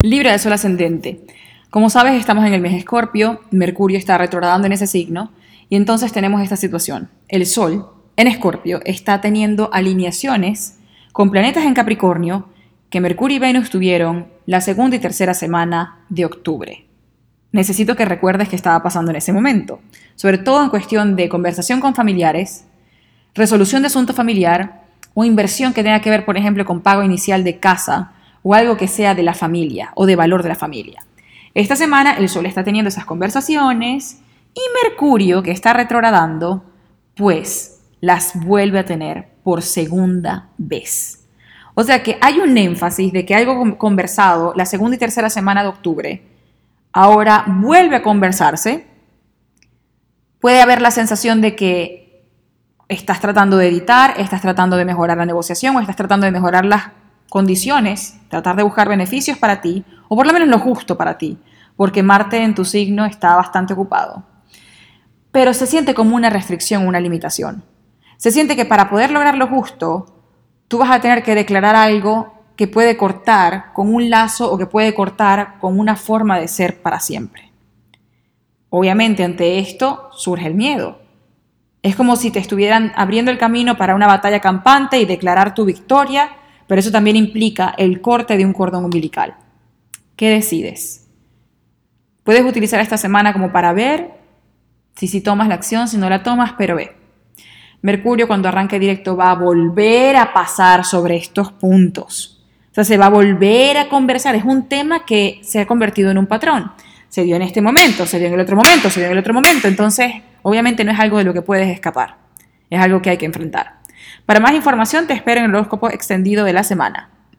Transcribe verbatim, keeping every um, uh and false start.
Libra del Sol ascendente. Como sabes, estamos en el mes Escorpio, Mercurio está retrogradando en ese signo y entonces tenemos esta situación. El Sol en Escorpio está teniendo alineaciones con planetas en Capricornio que Mercurio y Venus tuvieron la segunda y tercera semana de octubre. Necesito que recuerdes qué estaba pasando en ese momento, sobre todo en cuestión de conversación con familiares, resolución de asunto familiar o inversión que tenga que ver, por ejemplo, con pago inicial de casa o algo que sea de la familia o de valor de la familia. Esta semana el Sol está teniendo esas conversaciones y Mercurio, que está retrogradando, pues las vuelve a tener por segunda vez. O sea que hay un énfasis de que algo conversado la segunda y tercera semana de octubre ahora vuelve a conversarse. Puede haber la sensación de que estás tratando de editar, estás tratando de mejorar la negociación o estás tratando de mejorar las condiciones, tratar de buscar beneficios para ti, o por lo menos lo justo para ti, porque Marte en tu signo está bastante ocupado. Pero se siente como una restricción, una limitación. Se siente que para poder lograr lo justo, tú vas a tener que declarar algo que puede cortar con un lazo o que puede cortar con una forma de ser para siempre. Obviamente, ante esto surge el miedo. Es como si te estuvieran abriendo el camino para una batalla campante y declarar tu victoria, pero eso también implica el corte de un cordón umbilical. ¿Qué decides? Puedes utilizar esta semana como para ver si sí tomas la acción, si no la tomas, pero ve. Mercurio, cuando arranque directo, va a volver a pasar sobre estos puntos. O sea, se va a volver a conversar. Es un tema que se ha convertido en un patrón. Se dio en este momento, se dio en el otro momento, se dio en el otro momento. Entonces, obviamente no es algo de lo que puedes escapar. Es algo que hay que enfrentar. Para más información te espero en el horóscopo extendido de la semana.